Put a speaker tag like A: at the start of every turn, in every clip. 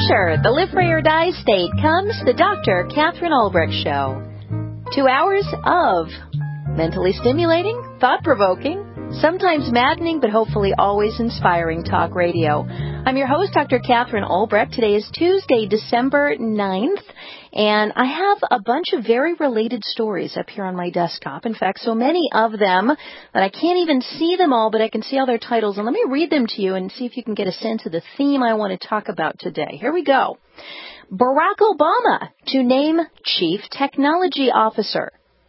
A: Hampshire, the Live Free or Die state, comes the Dr. Catherine Albrecht Show. 2 hours of mentally stimulating, thought-provoking, sometimes maddening, but hopefully always inspiring talk radio. I'm your host, Dr. Catherine Albrecht. Today is Tuesday, December 9th, and I have a bunch of very related stories up here on my desktop. In fact, so many of them that I can't even see them all, but I can see all their titles. And let me read them to you and see if you can get a sense of the theme I want to talk about today. Here we go. Barack Obama to name Chief Technology Officer.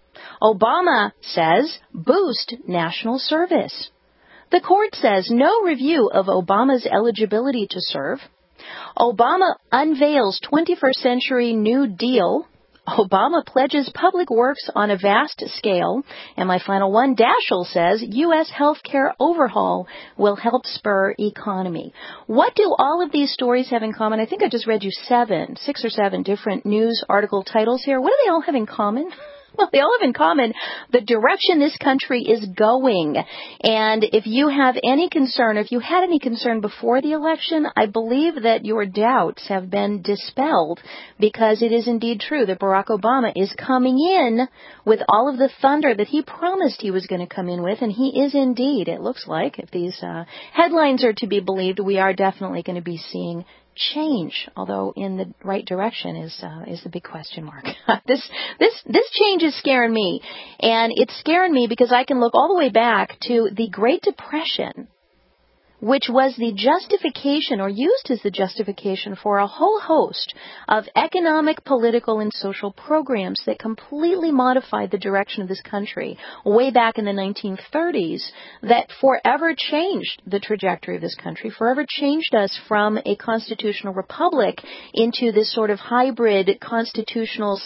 A: Obama says boost national service. The court says no review of Obama's eligibility to serve. Obama unveils 21st century New Deal. Obama pledges public works on a vast scale. And my final one, Daschle says U.S. healthcare overhaul will help spur economy. What do all of these stories have in common? I think I just read you 6 or 7 different news article titles here. What do they all have in common? Well, they all have in common the direction this country is going. And if you have any concern, if you had any concern before the election, I believe that your doubts have been dispelled, because it is indeed true that Barack Obama is coming in with all of the thunder that he promised he was going to come in with. And he is indeed, it looks like, if these headlines are to be believed, we are definitely going to be seeing change, although in the right direction is the big question mark. This change is scaring me, and it's scaring me because I can look all the way back to the Great Depression, which was the justification, or used as the justification, for a whole host of economic, political, and social programs that completely modified the direction of this country way back in the 1930s, that forever changed the trajectory of this country, forever changed us from a constitutional republic into this sort of hybrid constitutional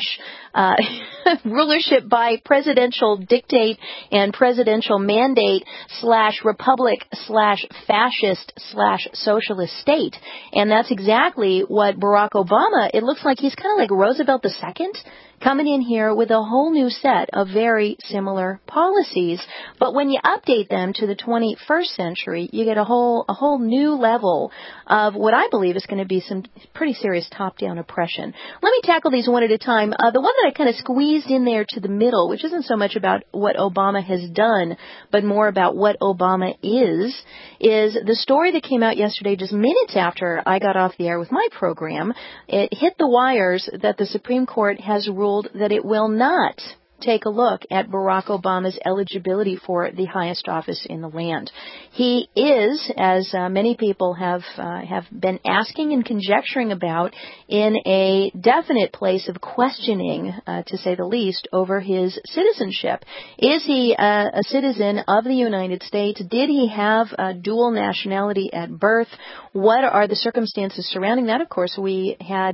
A: / rulership by presidential dictate and presidential mandate / republic / fascist / socialist state. And that's exactly what Barack Obama, it looks like he's kind of like Roosevelt II, coming in here with a whole new set of very similar policies. But when you update them to the 21st century, you get a whole new level of what I believe is going to be some pretty serious top-down oppression. Let me tackle these one at a time. The one that I kind of squeezed in there to the middle, which isn't so much about what Obama has done, but more about what Obama is the story that came out yesterday, just minutes after I got off the air with my program. It hit the wires that the Supreme Court has ruled that it will not take a look at Barack Obama's eligibility for the highest office in the land. He is, as many people have been asking and conjecturing about, in a definite place of questioning, to say the least, over his citizenship. Is he a citizen of the United States? Did he have a dual nationality at birth? What are the circumstances surrounding that? Of course, we had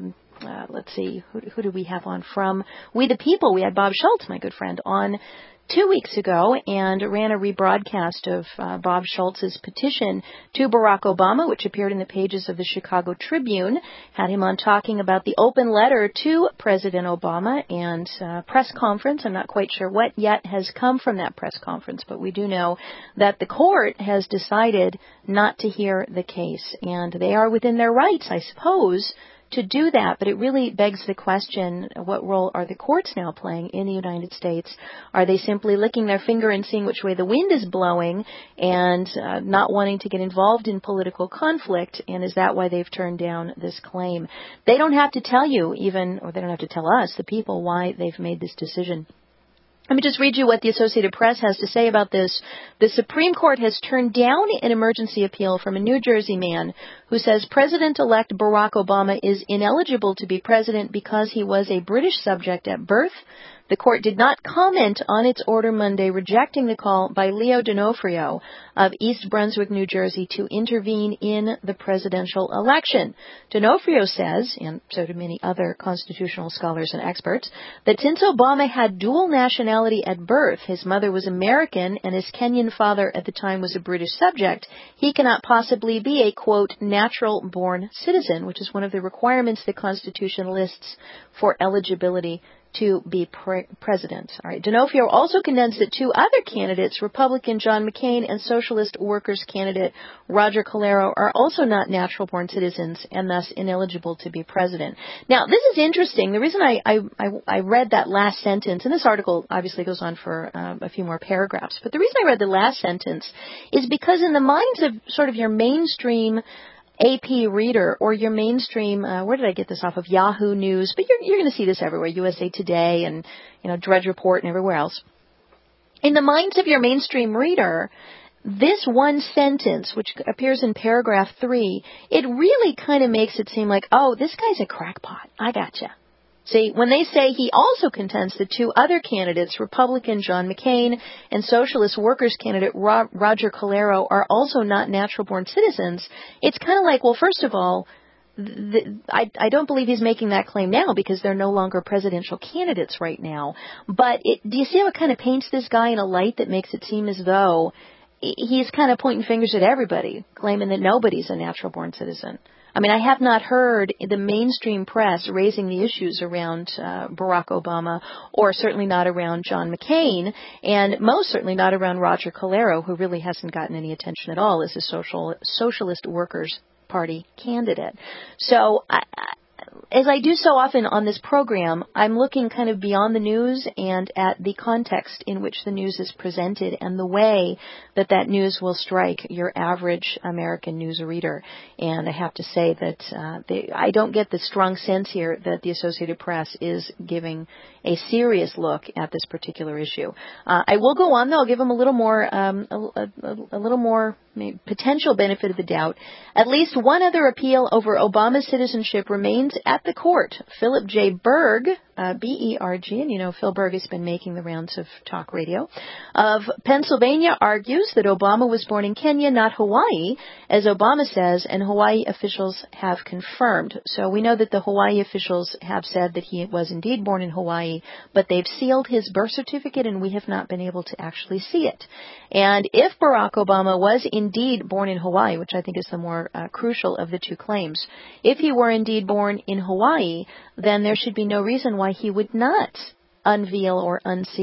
A: let's see, who do we have on from We the People? We had Bob Schultz, my good friend, on 2 weeks ago, and ran a rebroadcast of Bob Schultz's petition to Barack Obama, which appeared in the pages of the Chicago Tribune. Had him on talking about the open letter to President Obama and press conference. I'm not quite sure what yet has come from that press conference, but we do know that the court has decided not to hear the case, and they are within their rights, I suppose, to do that. But it really begs the question, what role are the courts now playing in the United States? Are they simply licking their finger and seeing which way the wind is blowing and not wanting to get involved in political conflict? And is that why they've turned down this claim? They don't have to tell you or they don't have to tell us, the people, why they've made this decision. Let me just read you what the Associated Press has to say about this. The Supreme Court has turned down an emergency appeal from a New Jersey man who says President-elect Barack Obama is ineligible to be president because he was a British subject at birth. The court did not comment on its order Monday rejecting the call by Leo D'Onofrio of East Brunswick, New Jersey, to intervene in the presidential election. D'Onofrio says, and so do many other constitutional scholars and experts, that since Obama had dual nationality at birth, his mother was American and his Kenyan father at the time was a British subject, he cannot possibly be a, quote, natural-born citizen, which is one of the requirements the Constitution lists for eligibility to be president. All right. D'Onofrio also contends that two other candidates, Republican John McCain and Socialist Workers candidate Roger Calero, are also not natural-born citizens and thus ineligible to be president. Now, this is interesting. The reason I read that last sentence, and this article obviously goes on for a few more paragraphs, but the reason I read the last sentence is because in the minds of sort of your mainstream AP reader or your mainstream, where did I get this off of? Yahoo News, but you're going to see this everywhere, USA Today and, Drudge Report and everywhere else. In the minds of your mainstream reader, this one sentence, which appears in paragraph 3, it really kind of makes it seem like, oh, this guy's a crackpot. I gotcha. See, when they say he also contends that two other candidates, Republican John McCain and Socialist Workers candidate Roger Calero, are also not natural-born citizens, it's kind of like, well, first of all, I don't believe he's making that claim now because they're no longer presidential candidates right now. But do you see how it kind of paints this guy in a light that makes it seem as though he's kind of pointing fingers at everybody, claiming that nobody's a natural-born citizen? I mean, I have not heard the mainstream press raising the issues around Barack Obama, or certainly not around John McCain, and most certainly not around Roger Calero, who really hasn't gotten any attention at all as a Socialist Workers Party candidate. So as I do so often on this program, I'm looking kind of beyond the news and at the context in which the news is presented and the way that that news will strike your average American news reader. And I have to say that I don't get the strong sense here that the Associated Press is giving a serious look at this particular issue. I will go on, though. I'll give them a little more, a little more maybe potential benefit of the doubt. At least one other appeal over Obama's citizenship remains at the court. Philip J. Berg, B-E-R-G, and Phil Berg has been making the rounds of talk radio, of Pennsylvania argues that Obama was born in Kenya, not Hawaii, as Obama says, and Hawaii officials have confirmed. So we know that the Hawaii officials have said that he was indeed born in Hawaii, but they've sealed his birth certificate and we have not been able to actually see it. And if Barack Obama was indeed born in Hawaii, which I think is the more crucial of the two claims, if he were indeed born in Hawaii, then there should be no reason why he would not unveil or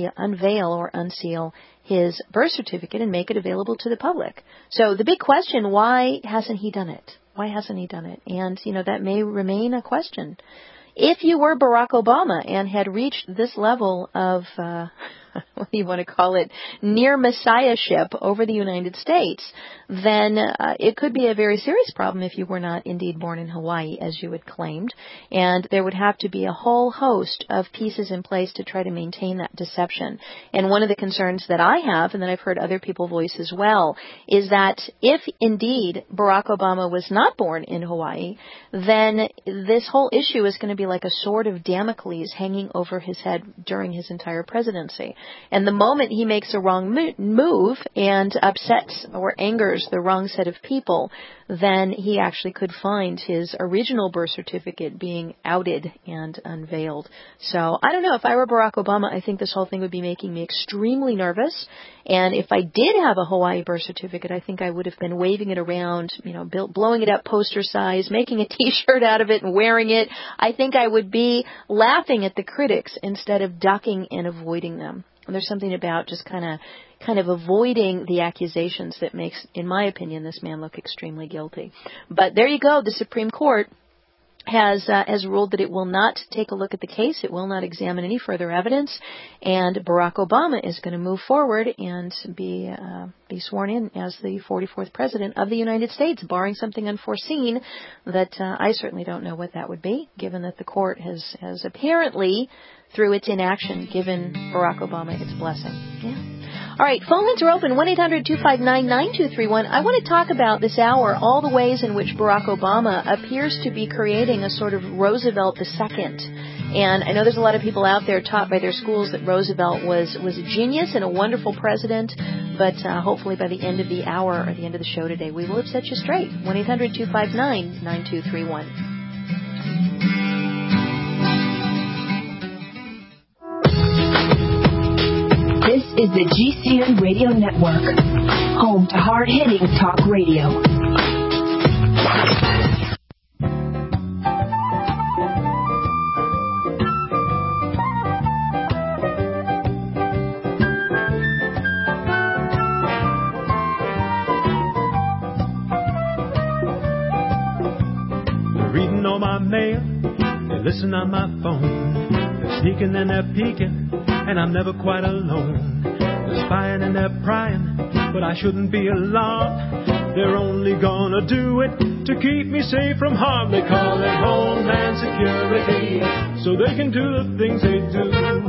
A: unseal his birth certificate and make it available to the public. So the big question, why hasn't he done it? Why hasn't he done it? And, that may remain a question. If you were Barack Obama and had reached this level of, what do you want to call it, near messiahship over the United States, then it could be a very serious problem if you were not indeed born in Hawaii, as you had claimed. And there would have to be a whole host of pieces in place to try to maintain that deception. And one of the concerns that I have, and that I've heard other people voice as well, is that if indeed Barack Obama was not born in Hawaii, then this whole issue is going to be like a sword of Damocles hanging over his head during his entire presidency. And the moment he makes a wrong move and upsets or angers the wrong set of people, then he actually could find his original birth certificate being outed and unveiled. So I don't know. If I were Barack Obama, I think this whole thing would be making me extremely nervous. And if I did have a Hawaii birth certificate, I think I would have been waving it around, blowing it up poster size, making a T-shirt out of it and wearing it. I think I would be laughing at the critics instead of ducking and avoiding them. And there's something about just kind of avoiding the accusations that makes, in my opinion, this man look extremely guilty. But there you go. The Supreme Court has ruled that it will not take a look at the case. It will not examine any further evidence. And Barack Obama is going to move forward and be sworn in as the 44th president of the United States, barring something unforeseen that I certainly don't know what that would be, given that the court has apparently, through its inaction, given Barack Obama its blessing. Yeah. All right, phone lines are open, 1-800-259-9231. I want to talk about this hour all the ways in which Barack Obama appears to be creating a sort of Roosevelt II. And I know there's a lot of people out there taught by their schools that Roosevelt was a genius and a wonderful president, but hopefully by the end of the hour or the end of the show today, we will have set you straight. 1-800-259-9231.
B: This is the GCN Radio Network, home to hard-hitting talk radio.
C: all my mail. They listen on my phone. They're sneaking and they're peeking, and I'm never quite alone. They're spying and they're prying, but I shouldn't be alarmed. They're only gonna do it to keep me safe from harm. They call it Homeland Security, so they can do the things they do.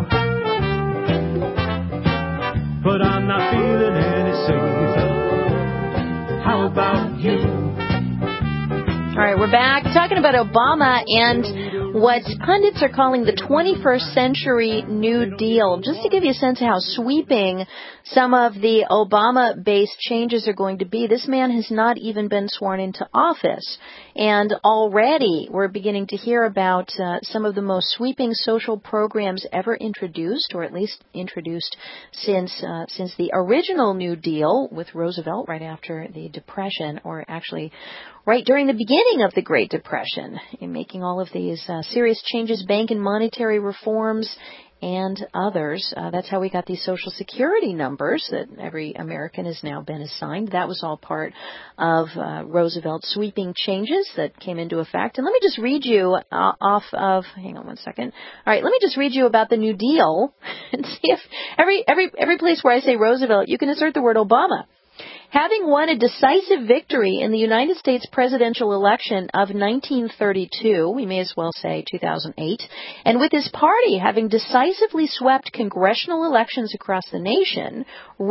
C: But I'm not feeling any safer. How about you?
A: All right, we're back talking about Obama and what pundits are calling the 21st century New Deal. Just to give you a sense of how sweeping some of the Obama-based changes are going to be, this man has not even been sworn into office. And already we're beginning to hear about some of the most sweeping social programs ever introduced, or at least introduced since the original New Deal with Roosevelt right after the Depression, or actually right during the beginning of the Great Depression, in making all of these serious changes, bank and monetary reforms, and others. That's how we got these Social Security numbers that every American has now been assigned. That was all part of Roosevelt's sweeping changes that came into effect. And let me just read you hang on one second. All right, let me just read you about the New Deal and see if every place where I say Roosevelt, you can insert the word Obama. Having won a decisive victory in the United States presidential election of 1932, we may as well say 2008, and with his party having decisively swept congressional elections across the nation,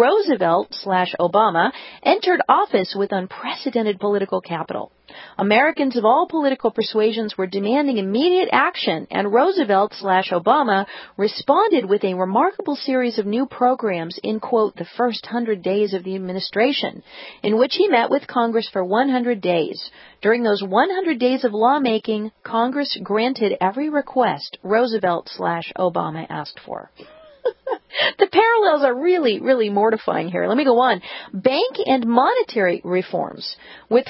A: Roosevelt/Obama entered office with unprecedented political capital. Americans of all political persuasions were demanding immediate action, and Roosevelt/Obama responded with a remarkable series of new programs in, quote, the first 100 days of the administration, in which he met with Congress for 100 days. During those 100 days of lawmaking, Congress granted every request Roosevelt/Obama asked for. The parallels are really, really mortifying here. Let me go on. Bank and monetary reforms. With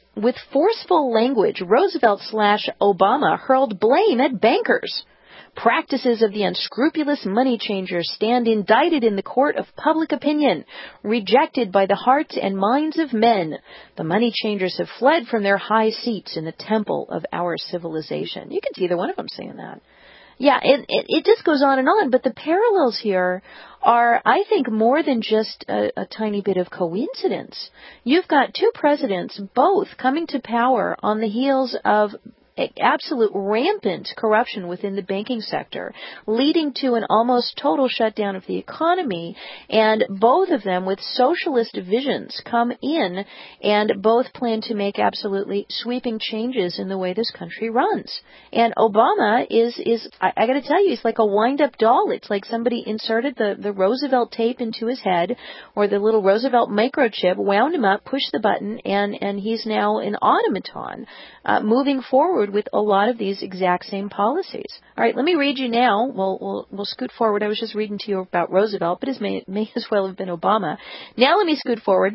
A: forceful language, Roosevelt/Obama hurled blame at bankers. Practices of the unscrupulous money changers stand indicted in the court of public opinion, rejected by the hearts and minds of men. The money changers have fled from their high seats in the temple of our civilization. You can see either one of them saying that. Yeah, it just goes on, but the parallels here are, I think, more than just a tiny bit of coincidence. You've got two presidents, both coming to power on the heels of absolute rampant corruption within the banking sector, leading to an almost total shutdown of the economy, and both of them with socialist visions come in and both plan to make absolutely sweeping changes in the way this country runs. And Obama is I got to tell you, he's like a wind-up doll. It's like somebody inserted the Roosevelt tape into his head, or the little Roosevelt microchip, wound him up, pushed the button, and he's now an automaton moving forward with a lot of these exact same policies. All right, let me read you now. We'll scoot forward. I was just reading to you about Roosevelt, but it may as well have been Obama. Now let me scoot forward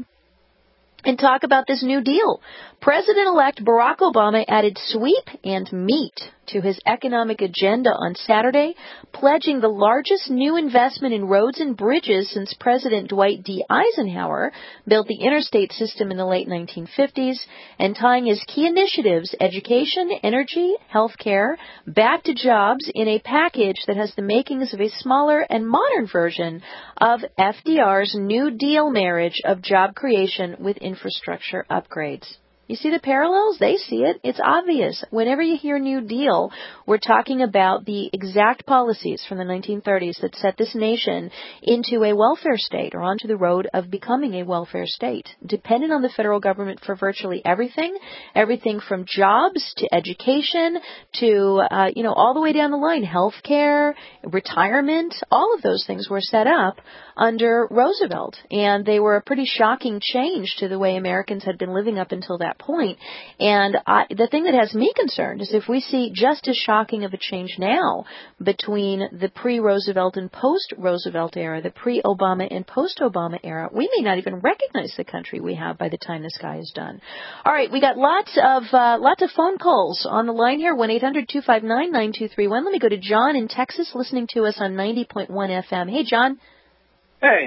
A: and talk about this New Deal. President-elect Barack Obama added sweep and meat to his economic agenda on Saturday, pledging the largest new investment in roads and bridges since President Dwight D. Eisenhower built the interstate system in the late 1950s, and tying his key initiatives, education, energy, healthcare, back to jobs in a package that has the makings of a smaller and modern version of FDR's New Deal marriage of job creation with infrastructure upgrades. You see the parallels? They see it. It's obvious. Whenever you hear New Deal, we're talking about the exact policies from the 1930s that set this nation into a welfare state, or onto the road of becoming a welfare state, dependent on the federal government for virtually everything from jobs to education to, all the way down the line, health care, retirement. All of those things were set up under Roosevelt, and they were a pretty shocking change to the way Americans had been living up until that point. And the thing that has me concerned is if we see just as shocking of a change now between the pre-Roosevelt and post-Roosevelt era, the pre-Obama and post-Obama era, we may not even recognize the country we have by the time this guy is done. All right, we got lots of phone calls on the line here, 1-800-259-9231. Let me go to John in Texas, listening to us on 90.1 FM. Hey, John.
D: Hey.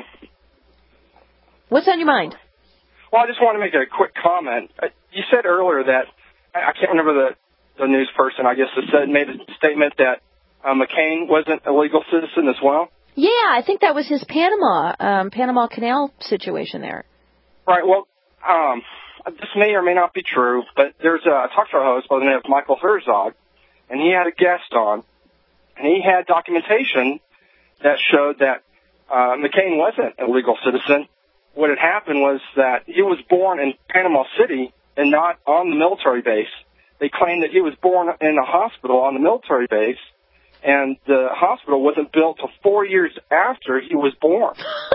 A: What's on your mind?
D: Well, I just want to make a quick comment. You said earlier that, I can't remember the news person, I guess, made a statement that McCain wasn't a legal citizen as well.
A: Yeah, I think that was his Panama Canal situation there.
D: Right. Well, this may or may not be true, but there's a talk show host by the name of Michael Herzog, and he had a guest on, and he had documentation that showed that McCain wasn't a legal citizen. What had happened was that he was born in Panama City and not on the military base. They claimed that he was born in a hospital on the military base, and the hospital wasn't built till 4 years after he was born.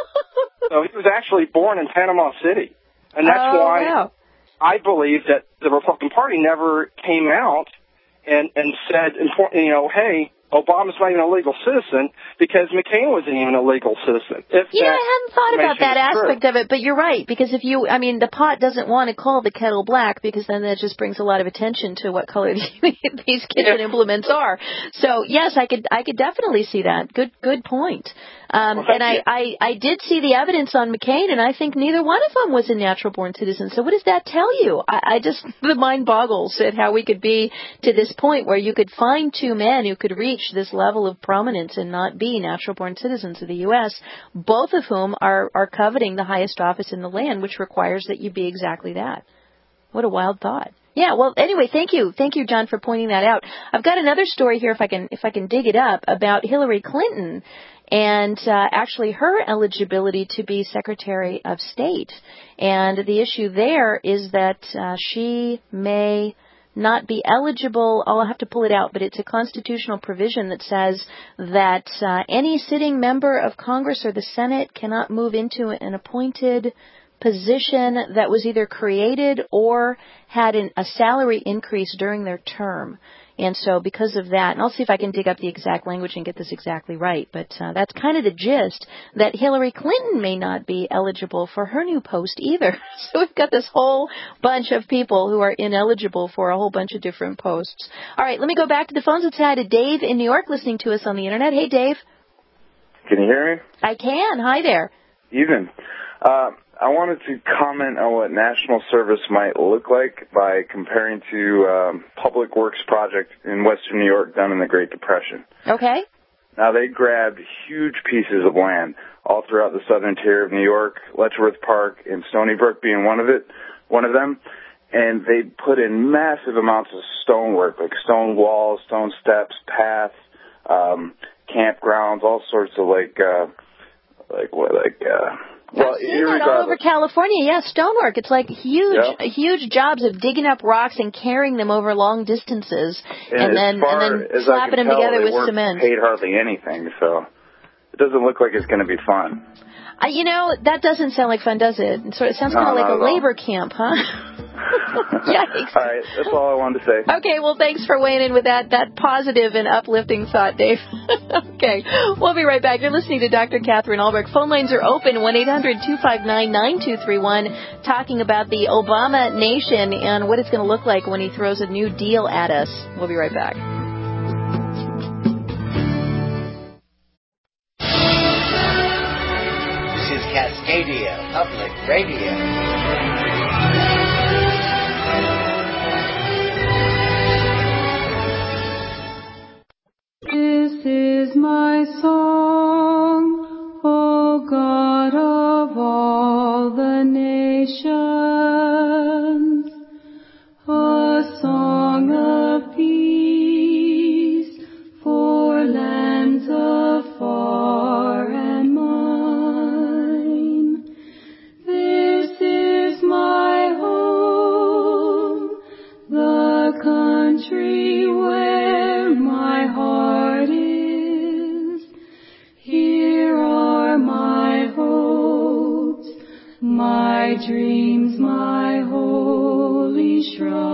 D: So he was actually born in Panama City. And that's why
A: wow.
D: I believe that the Republican Party never came out and said, hey, Obama's not even a legal citizen because McCain wasn't even a legal citizen.
A: I hadn't thought about that aspect of it, but you're right, because the pot doesn't want to call the kettle black, because then that just brings a lot of attention to what color these kitchen implements are. So, yes, I could definitely see that. Good point. And I did see the evidence on McCain, and I think neither one of them was a natural-born citizen. So what does that tell you? The mind boggles at how we could be to this point where you could find two men who could reach this level of prominence and not be natural-born citizens of the U.S., both of whom are coveting the highest office in the land, which requires that you be exactly that. What a wild thought. Yeah, well, anyway, thank you, John, for pointing that out. I've got another story here, if I can dig it up, about Hillary Clinton and actually her eligibility to be Secretary of State. And the issue there is that she may not be eligible. I'll have to pull it out, but it's a constitutional provision that says that any sitting member of Congress or the Senate cannot move into an appointed position that was either created or had a salary increase during their term. And so because of that, and I'll see if I can dig up the exact language and get this exactly right, but that's kind of the gist, that Hillary Clinton may not be eligible for her new post either. So we've got this whole bunch of people who are ineligible for a whole bunch of different posts. All right, let me go back to the phones. Let's say hi to Dave in New York listening to us on the Internet. Hey, Dave.
E: Can you hear me?
A: I can. Hi there.
E: Even. I wanted to comment on what national service might look like by comparing to public works project in Western New York done in the Great Depression.
A: Okay.
E: Now, they grabbed huge pieces of land all throughout the southern tier of New York, Letchworth Park and Stony Brook being one of them, and they put in massive amounts of stonework, like stone walls, stone steps, paths, campgrounds, all sorts of
A: I've seen that all over California. Yeah, stonework. It's like huge jobs of digging up rocks and carrying them over long distances, and then slapping them together with cement.
E: Paid hardly anything, so it doesn't look like it's going to be fun.
A: That doesn't sound like fun, does it? It sounds kind of like a labor camp, huh? Yikes.
E: All right, that's all I wanted to say.
A: Okay, well, thanks for weighing in with that positive and uplifting thought, Dave. Okay, we'll be right back. You're listening to Dr. Catherine Albrecht. Phone lines are open, 1-800-259-9231, talking about the Obama nation and what it's going to look like when he throws a new deal at us. We'll be right back.
F: This is Cascadia Public Radio.
G: This is my song, O God of all the nations, a song of peace for lands afar and mine. This is my home, the country where my heart is. Here are my hopes, my dreams, my holy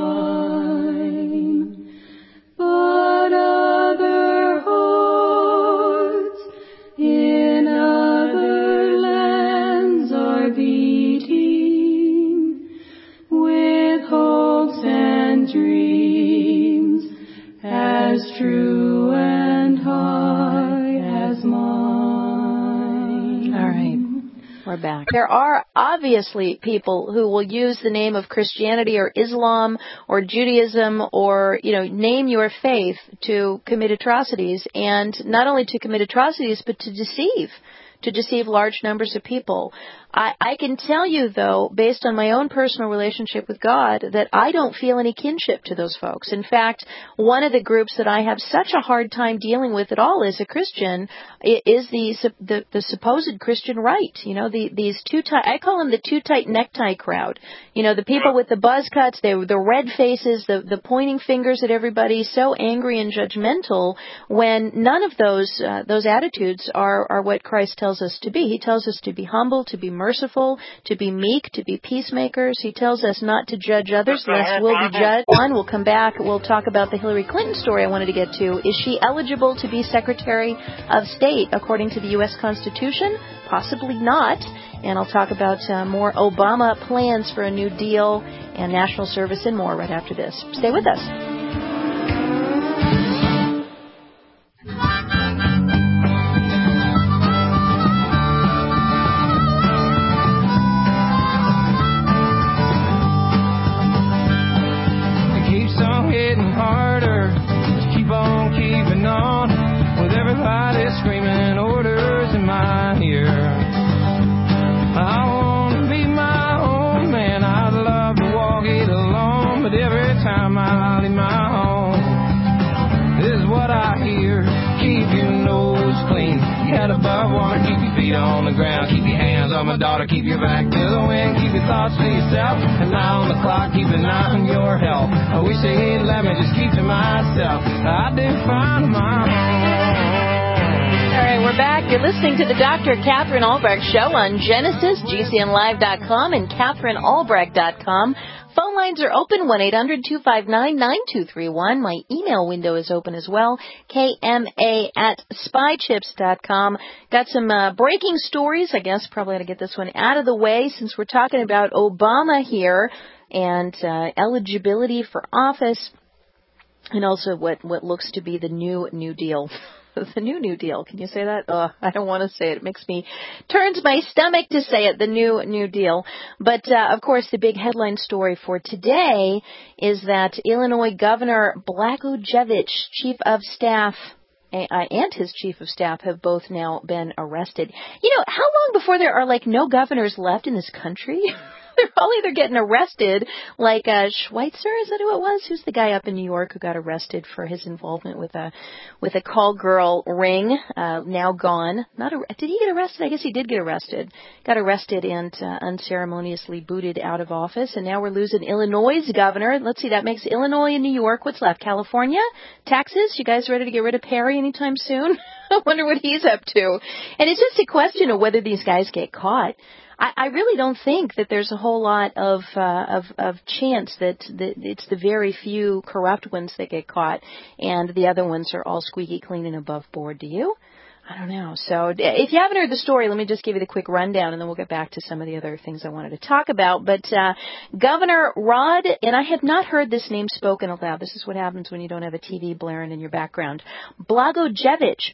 G: shrine. But other hearts in other lands are beating with hopes and dreams as true and high as mine.
A: All right. We're We're back. There are obviously people who will use the name of Christianity or Islam or Judaism or, name your faith to commit atrocities, and not only to commit atrocities, but to deceive large numbers of people. I can tell you, though, based on my own personal relationship with God, that I don't feel any kinship to those folks. In fact, one of the groups that I have such a hard time dealing with at all as a Christian is the supposed Christian right. These I call them the too tight necktie crowd. The people with the buzz cuts, the red faces, the pointing fingers at everybody, so angry and judgmental, when none of those attitudes are what Christ tells us to be. He tells us to be humble, to be merciful, to be meek, to be peacemakers. He tells us not to judge others, lest we'll be judged. We'll come back. We'll talk about the Hillary Clinton story I wanted to get to. Is she eligible to be Secretary of State according to the U.S. Constitution? Possibly not. And I'll talk about more Obama plans for a New Deal and national service and more right after this. Stay with us.
H: Hitting harder, keep on keeping on, with everybody screaming orders in my ear. I want to be my own man, I'd love to walk it alone, but every time I leave my home, this is what I hear: keep your nose clean, your head above water, keep your feet on the ground, keep your hands on my daughter, keep your back to the wind, keep your thoughts to yourself, an eye on the clock, keep an eye on your health. I wish they'd let me just keep to myself, I did find my home.
A: All right, we're back. You're listening to the Dr. Catherine Albrecht Show on Genesis, GCNlive.com, and CatherineAlbrecht.com. Phone lines are open, 1-800-259-9231. My email window is open as well, KMA@spychips.com. Got some breaking stories. I guess probably ought to get this one out of the way since we're talking about Obama here and eligibility for office, and also what looks to be the New Deal. The New Deal. Can you say that? I don't want to say it. It turns my stomach to say it, the New Deal. But, of course, the big headline story for today is that Illinois Governor Blagojevich, Chief of Staff, and his Chief of Staff have both now been arrested. How long before there are, no governors left in this country? They're all either getting arrested, like Schweitzer, is that who it was? Who's the guy up in New York who got arrested for his involvement with a call girl ring? Now gone. Did he get arrested? I guess he did get arrested. Got arrested and unceremoniously booted out of office. And now we're losing Illinois' governor. Let's see, that makes Illinois and New York. What's left? California? Texas? You guys ready to get rid of Perry anytime soon? I wonder what he's up to. And it's just a question of whether these guys get caught. I really don't think that there's a whole lot of chance that it's the very few corrupt ones that get caught, and the other ones are all squeaky clean and above board. Do you? I don't know. So if you haven't heard the story, let me just give you the quick rundown, and then we'll get back to some of the other things I wanted to talk about. But Governor Rod, and I have not heard this name spoken aloud. This is what happens when you don't have a TV blaring in your background. Blagojevich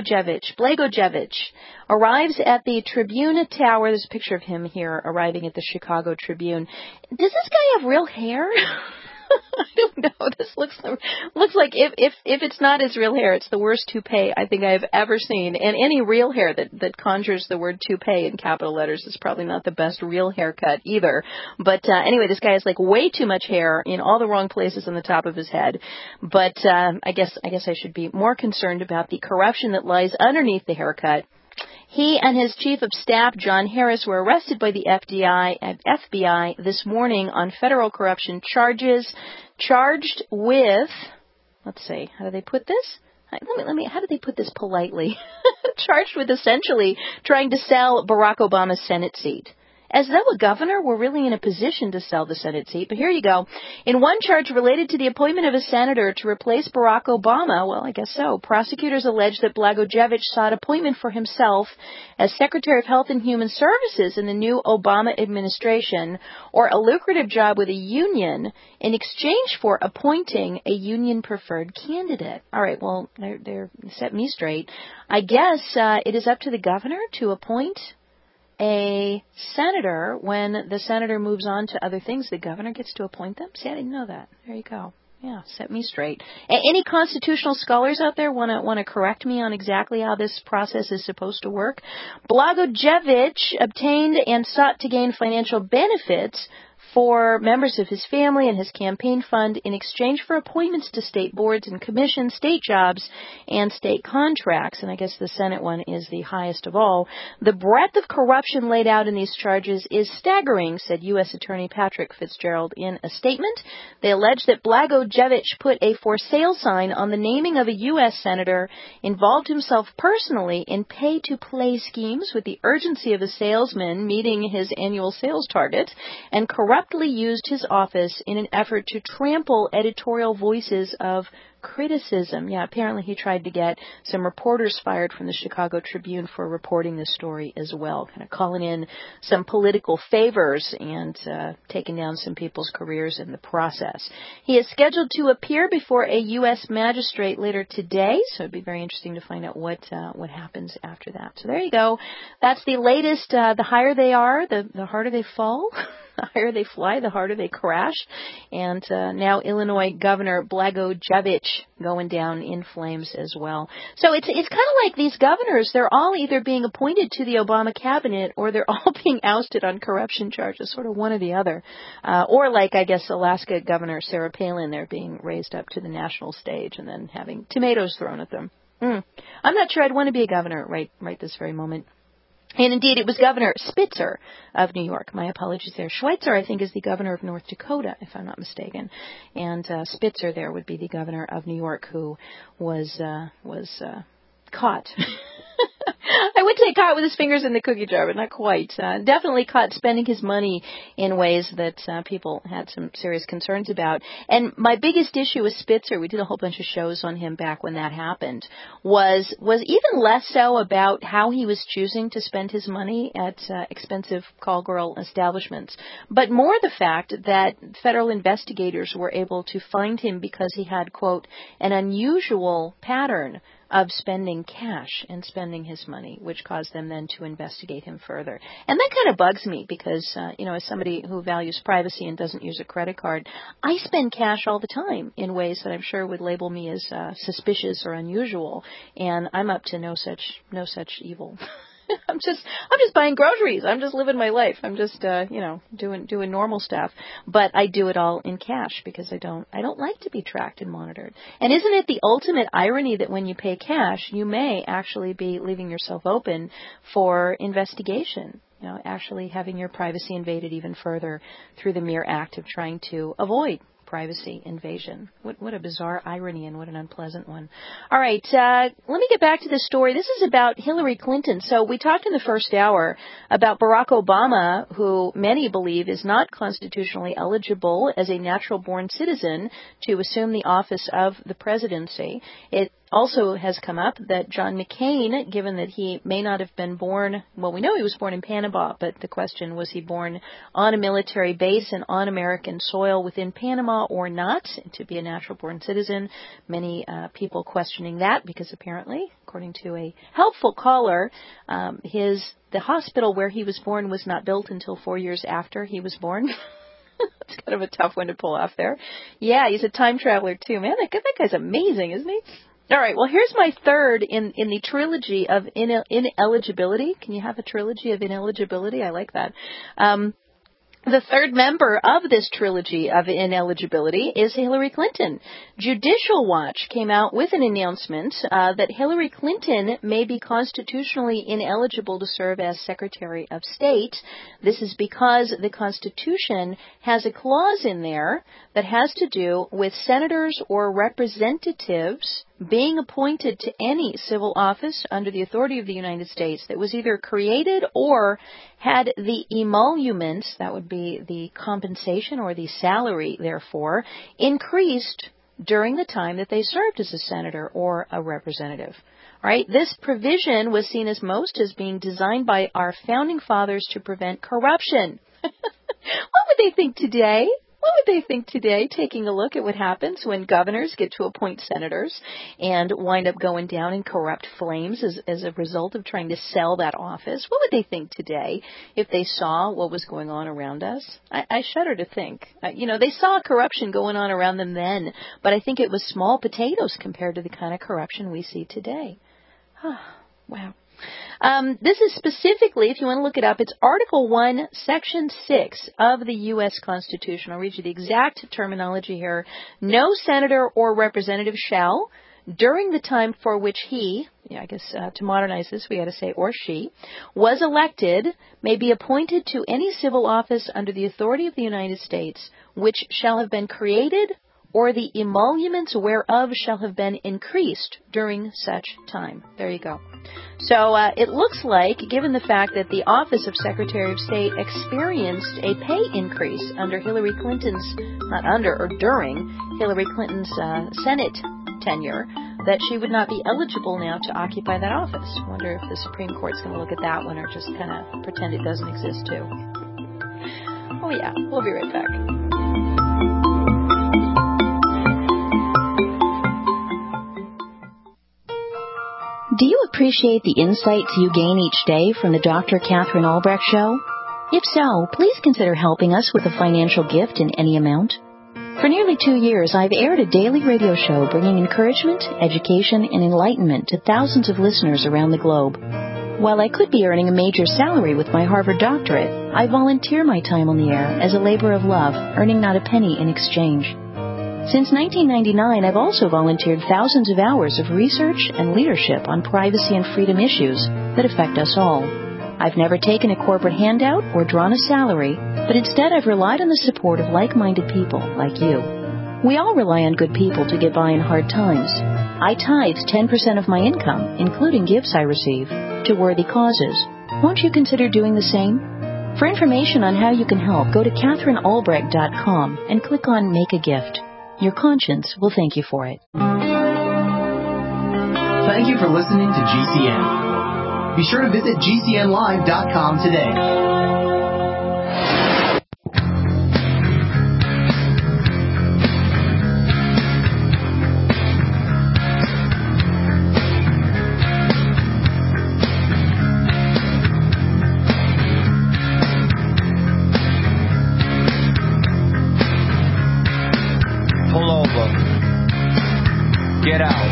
A: arrives at the Tribune Tower. There's a picture of him here arriving at the Chicago Tribune. Does this guy have real hair? I don't know. This looks like if it's not his real hair, it's the worst toupee I think I've ever seen. And any real hair that conjures the word toupee in capital letters is probably not the best real haircut either. But anyway, this guy has way too much hair in all the wrong places on the top of his head. But I guess I should be more concerned about the corruption that lies underneath the haircut. He and his Chief of Staff, John Harris, were arrested by the FBI this morning on federal corruption charges, charged with, let's see, how do they put this? How do they put this politely? Charged with essentially trying to sell Barack Obama's Senate seat. As though a governor were really in a position to sell the Senate seat. But here you go. In one charge related to the appointment of a senator to replace Barack Obama, well, I guess so, prosecutors allege that Blagojevich sought appointment for himself as Secretary of Health and Human Services in the new Obama administration, or a lucrative job with a union in exchange for appointing a union-preferred candidate. All right, well, they're set me straight. I guess it is up to the governor to appoint a senator, when the senator moves on to other things, the governor gets to appoint them? See, I didn't know that. There you go. Yeah, set me straight. Any constitutional scholars out there want to correct me on exactly how this process is supposed to work? Blagojevich obtained and sought to gain financial benefits for members of his family and his campaign fund in exchange for appointments to state boards and commissions, state jobs, and state contracts. And I guess the Senate one is the highest of all. The breadth of corruption laid out in these charges is staggering, said U.S. Attorney Patrick Fitzgerald in a statement. They allege that Blagojevich put a for sale sign on the naming of a U.S. senator, involved himself personally in pay-to-play schemes with the urgency of a salesman meeting his annual sales target, and corruptly used his office in an effort to trample editorial voices of criticism. Yeah, apparently he tried to get some reporters fired from the Chicago Tribune for reporting this story as well, kind of calling in some political favors and taking down some people's careers in the process. He is scheduled to appear before a U.S. magistrate later today, so it'd be very interesting to find out what happens after that. So there you go. That's the latest. The higher they are, the harder they fall. The higher they fly, the harder they crash. And now Illinois Governor Blagojevich going down in flames as well. So it's kind of like these governors, they're all either being appointed to the Obama cabinet or they're all being ousted on corruption charges, sort of one or the other. Or like, I guess, Alaska Governor Sarah Palin, they're being raised up to the national stage and then having tomatoes thrown at them. I'm not sure I'd want to be a governor right this very moment. And indeed, it was Governor Spitzer of New York. My apologies there. Schweitzer, I think, is the governor of North Dakota, if I'm not mistaken. And Spitzer there would be the governor of New York who was caught. I would say caught with his fingers in the cookie jar, but not quite. Definitely caught spending his money in ways that people had some serious concerns about. And my biggest issue with Spitzer, we did a whole bunch of shows on him back when that happened, was even less so about how he was choosing to spend his money at expensive call girl establishments, but more the fact that federal investigators were able to find him because he had, quote, an unusual pattern of spending cash and spending his money, which caused them then to investigate him further. And that kind of bugs me because, as somebody who values privacy and doesn't use a credit card, I spend cash all the time in ways that I'm sure would label me as suspicious or unusual, and I'm up to no such evil. I'm just buying groceries. I'm just living my life. I'm just, doing normal stuff. But I do it all in cash because I don't like to be tracked and monitored. And isn't it the ultimate irony that when you pay cash, you may actually be leaving yourself open for investigation? Actually having your privacy invaded even further through the mere act of trying to avoid privacy invasion. What a bizarre irony and what an unpleasant one. All right, let me get back to this story. This is about Hillary Clinton. So we talked in the first hour about Barack Obama, who many believe is not constitutionally eligible as a natural-born citizen to assume the office of the presidency. It also has come up that John McCain, given that he may not have been born, well, we know he was born in Panama, but the question, was he born on a military base and on American soil within Panama or not, to be a natural-born citizen? Many people questioning that because apparently, according to a helpful caller, the hospital where he was born was not built until 4 years after he was born. It's kind of a tough one to pull off there. Yeah, he's a time traveler too. Man, that guy's amazing, isn't he? All right, well, here's my third in the trilogy of ineligibility. Can you have a trilogy of ineligibility? I like that. The third member of this trilogy of ineligibility is Hillary Clinton. Judicial Watch came out with an announcement that Hillary Clinton may be constitutionally ineligible to serve as Secretary of State. This is because the Constitution has a clause in there that has to do with senators or representatives being appointed to any civil office under the authority of the United States that was either created or had the emoluments, that would be the compensation or the salary, therefore, increased during the time that they served as a senator or a representative. All right, this provision was seen as being designed by our founding fathers to prevent corruption. What would they think today? What would they think today, taking a look at what happens when governors get to appoint senators and wind up going down in corrupt flames as a result of trying to sell that office? What would they think today if they saw what was going on around us? I shudder to think. They saw corruption going on around them then, but I think it was small potatoes compared to the kind of corruption we see today. Wow. This is specifically, if you want to look it up, it's Article 1, Section 6 of the U.S. Constitution. I'll read you the exact terminology here. No senator or representative shall, during the time for which he, to modernize this, we got to say or she, was elected, may be appointed to any civil office under the authority of the United States, which shall have been created or the emoluments whereof shall have been increased during such time. There you go. So it looks like, given the fact that the office of Secretary of State experienced a pay increase under Hillary Clinton's, during Hillary Clinton's Senate tenure, that she would not be eligible now to occupy that office. I wonder if the Supreme Court's going to look at that one or just kind of pretend it doesn't exist too. Oh yeah, we'll be right back. Do you appreciate the insights you gain each day from the Dr. Catherine Albrecht Show? If so, please consider helping us with a financial gift in any amount. For nearly 2 years, I've aired a daily radio show bringing encouragement, education, and enlightenment to thousands of listeners around the globe. While I could be earning a major salary with my Harvard doctorate, I volunteer my time on the air as a labor of love, earning not a penny in exchange. Since 1999, I've also volunteered thousands of hours of research and leadership on privacy and freedom issues that affect us all. I've never taken a corporate handout or drawn a salary, but instead I've relied on the support of like-minded people like you. We all rely on good people to get by in hard times. I tithe 10% of my income, including gifts I receive, to worthy causes. Won't you consider doing the same? For information on how you can help, go to CatherineAlbrecht.com and click on Make a Gift. Your conscience will thank you for it.
I: Thank you for listening to GCN. Be sure to visit GCNlive.com today.
H: Get out.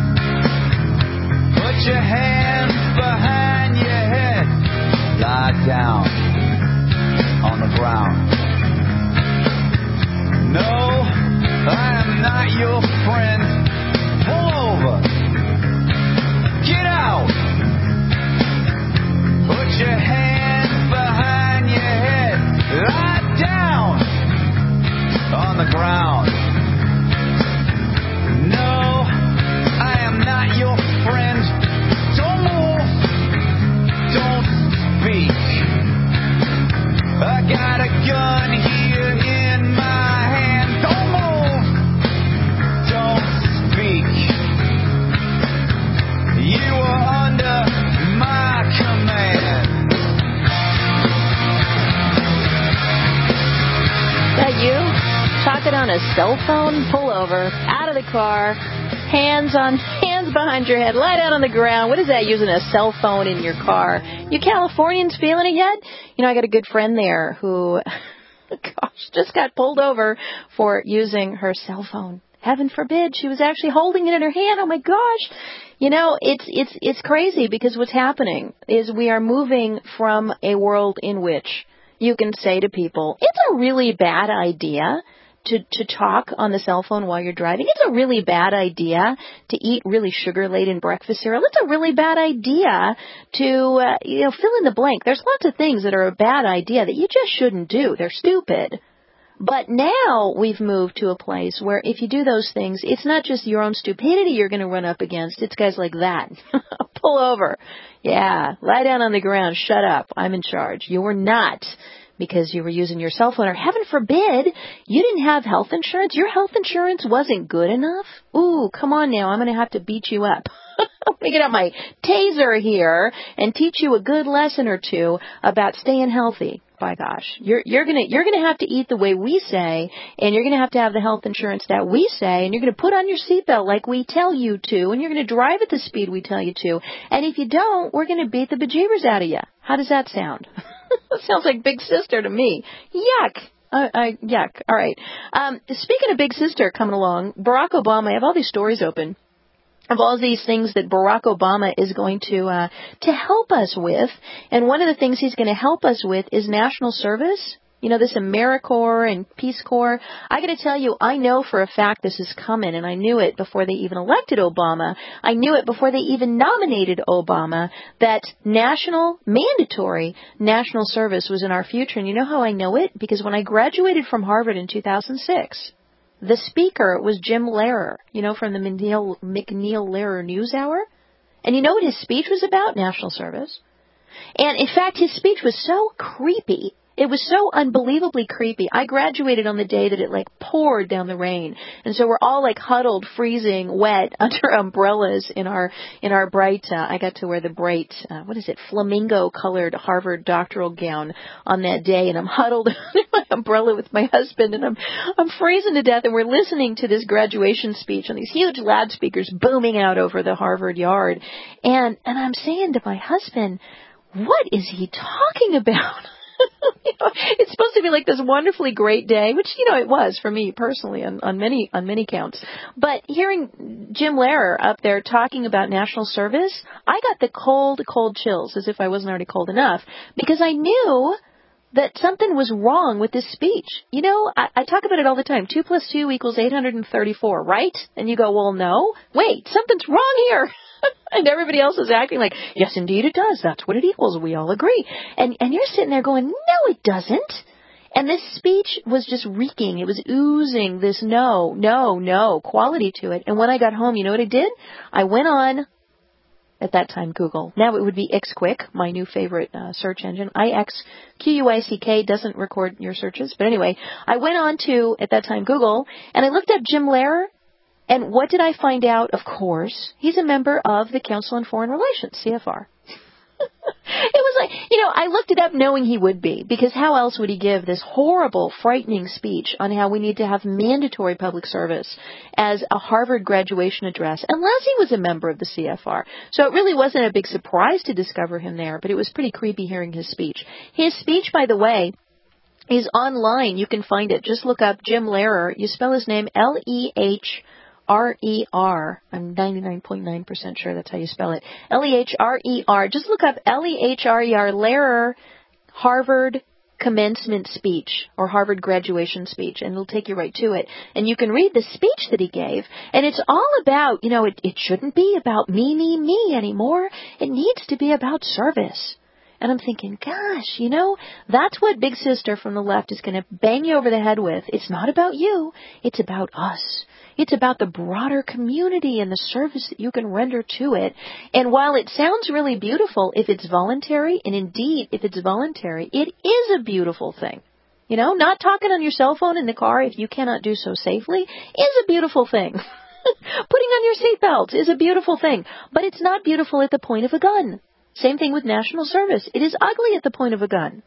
H: Put your hands behind your head. Lie down on the ground. No, I am not your friend. Pull over. Get out. Put your hands behind your head. Lie down on the ground. No, I am not your friend. Don't move. Don't speak. I got a gun here in my hand. Don't move. Don't speak. You are under my command.
A: Is that you? Talking on a cell phone? Pull over. Out of the car. Hands behind your head. Lie down on the ground. What is that, using a cell phone in your car? You Californians feeling it yet? I got a good friend there who, just got pulled over for using her cell phone. Heaven forbid. She was actually holding it in her hand. Oh my gosh. It's crazy, because what's happening is we are moving from a world in which you can say to people, it's a really bad idea to talk on the cell phone while you're driving. It's a really bad idea to eat really sugar-laden breakfast cereal. It's a really bad idea to, fill in the blank. There's lots of things that are a bad idea that you just shouldn't do. They're stupid. But now we've moved to a place where if you do those things, it's not just your own stupidity you're going to run up against. It's guys like that. Pull over. Yeah, lie down on the ground. Shut up. I'm in charge. You were not, because you were using your cell phone, or heaven forbid, you didn't have health insurance. Your health insurance wasn't good enough. Ooh, come on now. I'm going to have to beat you up. Let me get out my taser here and teach you a good lesson or two about staying healthy. By gosh, you're gonna have to eat the way we say, and you're gonna have to have the health insurance that we say, and you're gonna put on your seatbelt like we tell you to, and you're gonna drive at the speed we tell you to. And if you don't, we're gonna beat the bejeebers out of you. How does that sound? That sounds like Big Sister to me. Yuck. Yuck. All right. Speaking of Big Sister coming along, Barack Obama, I have all these stories open of all these things that Barack Obama is going to help us with. And one of the things he's going to help us with is national service. You know, this AmeriCorps and Peace Corps. I got to tell you, I know for a fact this is coming, and I knew it before they even elected Obama. I knew it before they even nominated Obama, that mandatory national service was in our future. And you know how I know it? Because when I graduated from Harvard in 2006, the speaker was Jim Lehrer, you know, from the McNeil Lehrer NewsHour. And you know what his speech was about? National service. And in fact, his speech was so creepy. It was so unbelievably creepy. I graduated on the day that it like poured down the rain. And so we're all like huddled, freezing, wet under umbrellas in our bright, I got to wear the bright, flamingo colored Harvard doctoral gown on that day. And I'm huddled under my umbrella with my husband, and I'm freezing to death. And we're listening to this graduation speech on these huge loudspeakers booming out over the Harvard yard. And I'm saying to my husband, what is he talking about? You know, it's supposed to be like this wonderfully great day, which, you know, it was for me personally on many counts. But hearing Jim Lehrer up there talking about national service, I got the cold chills, as if I wasn't already cold enough, because I knew that something was wrong with this speech. You know, I talk about it all the time. 2 + 2 = 834, right? And you go, well, no. Wait, something's wrong here. And everybody else is acting like, yes, indeed it does. That's what it equals. We all agree. And you're sitting there going, no, it doesn't. And this speech was just reeking. It was oozing this no quality to it. And when I got home, you know what I did? I went on, at that time, Google. Now it would be XQuick, my new favorite search engine. IXQUICK doesn't record your searches. But anyway, I went on to, at that time, Google, and I looked up Jim Lehrer. And what did I find out? Of course, he's a member of the Council on Foreign Relations, CFR. It was like, you know, I looked it up knowing he would be, because how else would he give this horrible, frightening speech on how we need to have mandatory public service as a Harvard graduation address, unless he was a member of the CFR. So it really wasn't a big surprise to discover him there, but it was pretty creepy hearing his speech. His speech, by the way, is online. You can find it. Just look up Jim Lehrer. You spell his name Lehrer. I'm 99.9% sure that's how you spell it. Lehrer. Just look up Lehrer, Lehrer, Harvard commencement speech or Harvard graduation speech, and it'll take you right to it. And you can read the speech that he gave, and it's all about, you know, it shouldn't be about me anymore. It needs to be about service. And I'm thinking, gosh, you know, that's what Big Sister from the left is going to bang you over the head with. It's not about you. It's about us. It's about the broader community and the service that you can render to it. And while it sounds really beautiful, if it's voluntary, and indeed, if it's voluntary, it is a beautiful thing. You know, not talking on your cell phone in the car if you cannot do so safely is a beautiful thing. Putting on your seatbelt is a beautiful thing. But it's not beautiful at the point of a gun. Same thing with national service. It is ugly at the point of a gun.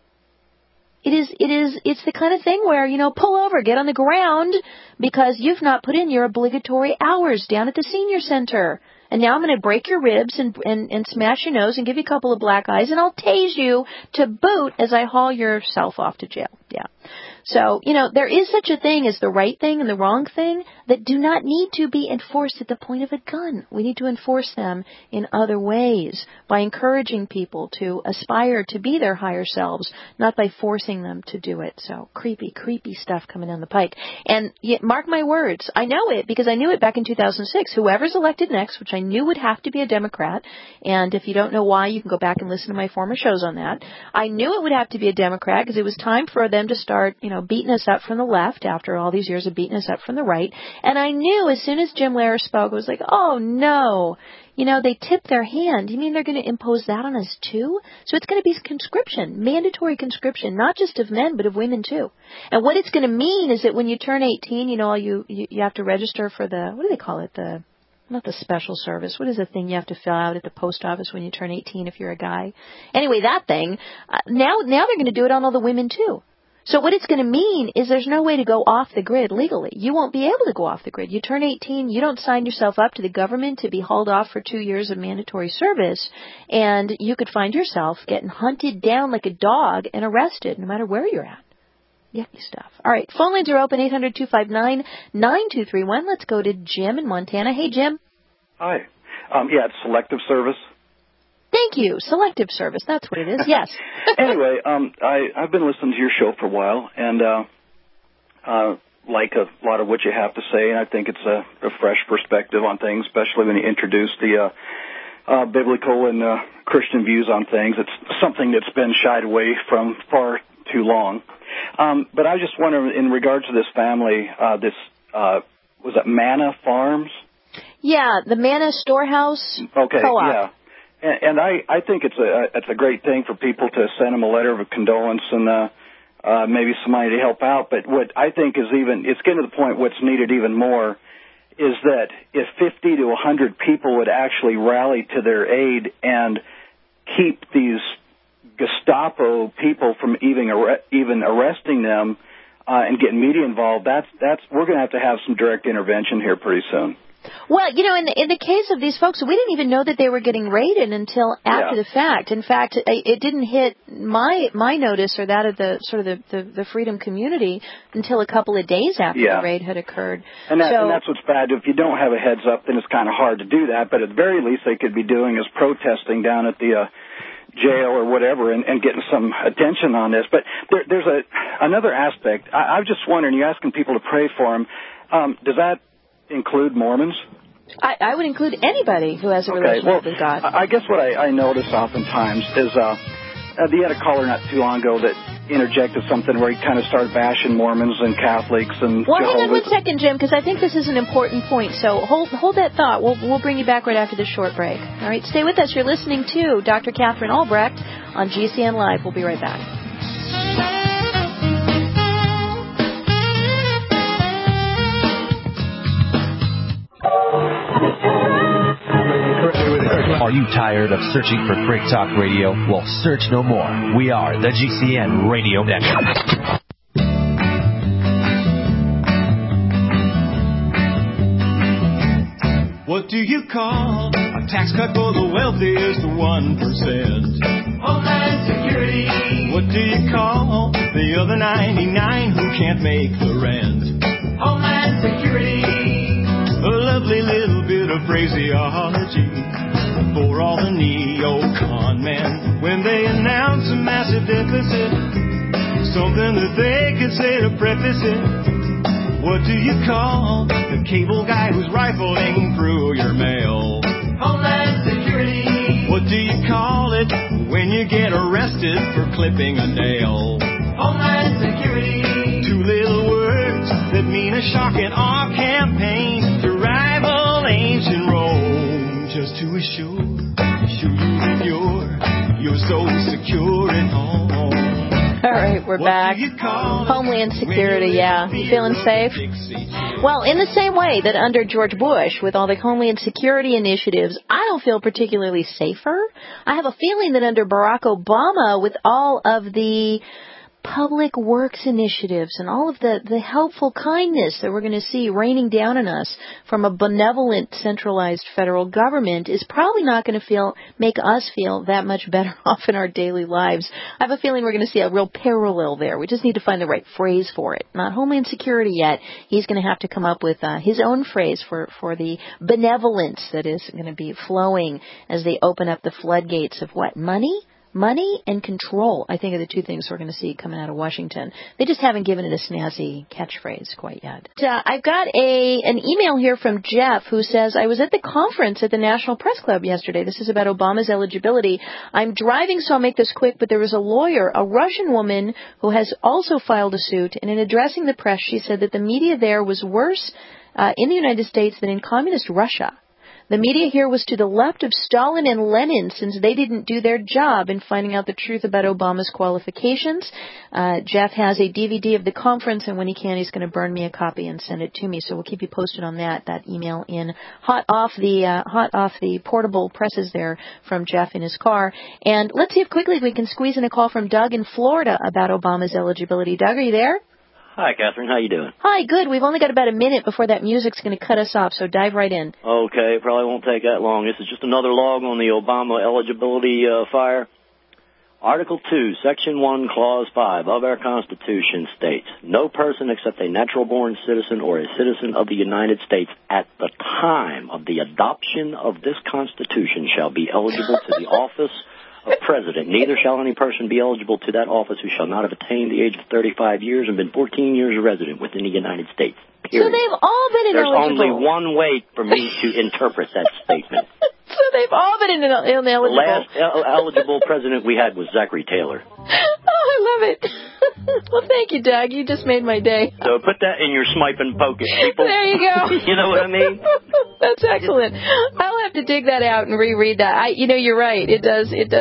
A: It's the kind of thing where, you know, pull over, get on the ground because you've not put in your obligatory hours down at the senior center. And now I'm going to break your ribs and smash your nose and give you a couple of black eyes, and I'll tase you to boot as I haul yourself off to jail. Yeah. So, you know, there is such a thing as the right thing and the wrong thing that do not need to be enforced at the point of a gun. We need to enforce them in other ways by encouraging people to aspire to be their higher selves, not by forcing them to do it. So creepy stuff coming down the pike. And yet, mark my words, I know it because I knew it back in 2006. Whoever's elected next, which I knew would have to be a Democrat, and if you don't know why, you can go back and listen to my former shows on that. I knew it would have to be a Democrat because it was time for them to start, you know, beating us up from the left after all these years of beating us up from the right. And I knew as soon as Jim Lehrer spoke, I was like, oh no, you know, they tipped their hand. You mean they're going to impose that on us too? So it's going to be conscription, mandatory conscription, not just of men, but of women too. And what it's going to mean is that when you turn 18, you know, you have to register for the, what do they call it? not the special service. What is the thing you have to fill out at the post office when you turn 18 if you're a guy? Anyway, that thing. Now they're going to do it on all the women, too. So what it's going to mean is there's no way to go off the grid legally. You won't be able to go off the grid. You turn 18, you don't sign yourself up to the government to be hauled off for 2 years of mandatory service, and you could find yourself getting hunted down like a dog and arrested no matter where you're at. Yucky stuff. All right, phone lines are open, 800-259-9231. Let's go to Jim in Montana. Hey, Jim.
J: Hi. It's selective service.
A: Thank you. Selective service. That's what it is. Yes.
J: Anyway, I've been listening to your show for a while, and like a lot of what you have to say, and I think it's a fresh perspective on things, especially when you introduce the biblical and Christian views on things. It's something that's been shied away from far too long. But I just wonder, in regards to this family, was it Manna Farms?
A: Yeah, the Manna Storehouse Co-op.
J: Yeah. And I think it's a great thing for people to send them a letter of condolence and maybe some money to help out. But what I think is it's getting to the point what's needed even more is that if 50 to 100 people would actually rally to their aid and keep these Gestapo people from even arresting them and getting media involved, we're going to have some direct intervention here pretty soon.
A: Well, in the case of these folks, we didn't even know that they were getting raided until after the fact. In fact, it didn't hit my notice or that of the Freedom community until a couple of days after the raid had occurred.
J: And that's what's bad. If you don't have a heads up, then it's kind of hard to do that. But at the very least, they could be doing is protesting down at the jail or whatever and getting some attention on this. But there's another aspect. I'm just wondering, you're asking people to pray for them. Does that include Mormons?
A: I would include anybody who has a relationship with God.
J: I guess what I notice oftentimes is they had a caller not too long ago that interjected something where he kind of started bashing Mormons and Catholics and
A: Well,
J: Jehovah's.
A: hang on 1 second, Jim, because I think this is an important point. So hold that thought. We'll bring you back right after this short break. All right, stay with us. You're listening to Dr. Catherine Albrecht on GCN Live. We'll be right back.
K: Are you tired of searching for Freak Talk Radio? Well, search no more. We are the GCN Radio Network.
C: What do you call a tax cut for the wealthiest 1%? Homeland Security. What do you call the other 99 who can't make the rent? Homeland Security. A lovely little bit of phraseology for all the neo-con men when they announce a massive deficit, something that they could say to preface it. What do you call the cable guy who's rifling through your mail? Homeland Security. What do you call it when you get arrested for clipping a nail? Homeland Security. Two little words that mean a shock in our campaign to rival ancient Rome, just to assure you that you're so secure at home.
A: All right, we're back. Homeland Security, yeah. You feeling safe? Well, in the same way that under George Bush, with all the Homeland Security initiatives, I don't feel particularly safer. I have a feeling that under Barack Obama, with all of the public works initiatives and all of the helpful kindness that we're going to see raining down on us from a benevolent centralized federal government is probably not going to make us feel that much better off in our daily lives. I have a feeling we're going to see a real parallel there. We just need to find the right phrase for it. Not Homeland Security yet. He's going to have to come up with his own phrase for the benevolence that is going to be flowing as they open up the floodgates of what? Money and control, I think, are the two things we're going to see coming out of Washington. They just haven't given it a snazzy catchphrase quite yet. I've got an email here from Jeff who says, I was at the conference at the National Press Club yesterday. This is about Obama's eligibility. I'm driving, so I'll make this quick, but there was a lawyer, a Russian woman, who has also filed a suit, and in addressing the press, she said that the media there was worse in the United States than in communist Russia. The media here was to the left of Stalin and Lenin since they didn't do their job in finding out the truth about Obama's qualifications. Jeff has a DVD of the conference, and when he can, he's going to burn me a copy and send it to me. So we'll keep you posted on that email in hot off the portable presses there from Jeff in his car. And let's see if quickly we can squeeze in a call from Doug in Florida about Obama's eligibility. Doug, are you there?
L: Hi, Catherine. How you doing?
A: Hi, good. We've only got about a minute before that music's going to cut us off, so dive right in.
L: Okay, probably won't take that long. This is just another log on the Obama eligibility fire. Article 2, Section 1, Clause 5 of our Constitution states, no person except a natural-born citizen or a citizen of the United States at the time of the adoption of this Constitution shall be eligible to the office of President. Neither shall any person be eligible to that office who shall not have attained the age of 35 years and been 14 years a resident within the United States. Period.
A: So they've all been ineligible.
L: There's only one way for me to interpret that statement.
A: So they've all been ineligible.
L: The last eligible president we had was Zachary Taylor.
A: Oh, I love it. Well, thank you, Doug. You just made my day.
L: So put that in your smiping pocket, people.
A: There you go.
L: You know what I mean?
A: That's excellent. I'll have to dig that out and reread that. You're right. It does. It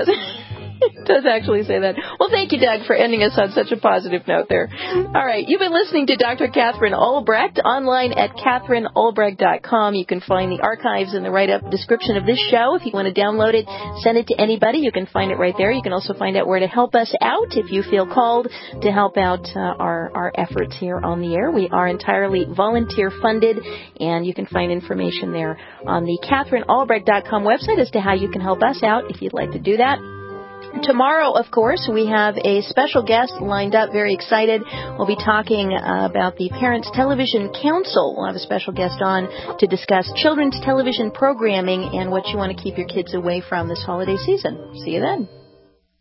A: does actually say that. Well, thank you, Doug, for ending us on such a positive note there. All right. You've been listening to Dr. Catherine Olbrecht online at CatherineOlbrecht.com. You can find the archives in the write-up description of this show. If you want to download it, send it to anybody. You can find it right there. You can also find out where to help us out if you feel called to help out our efforts here on the air. We are entirely volunteer-funded, and you can find information there on the CatherineOlbrecht.com website as to how you can help us out if you'd like to do that. Tomorrow, of course, we have a special guest lined up, very excited. We'll be talking about the Parents Television Council. We'll have a special guest on to discuss children's television programming and what you want to keep your kids away from this holiday season. See you then.